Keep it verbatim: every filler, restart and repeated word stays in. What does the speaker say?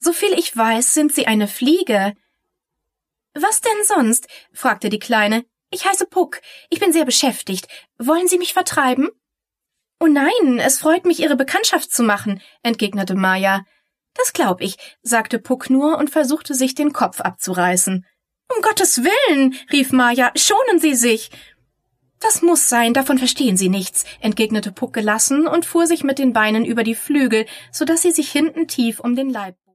Soviel ich weiß, sind Sie eine Fliege.« »Was denn sonst?« fragte die Kleine. »Ich heiße Puck. Ich bin sehr beschäftigt. Wollen Sie mich vertreiben?« »Oh nein, es freut mich, Ihre Bekanntschaft zu machen«, entgegnete Maja. »Das glaub ich«, sagte Puck nur und versuchte sich den Kopf abzureißen. »Um Gottes Willen«, rief Maja, »schonen Sie sich!« »Das muss sein, davon verstehen Sie nichts«, entgegnete Puck gelassen und fuhr sich mit den Beinen über die Flügel, so dass sie sich hinten tief um den Leib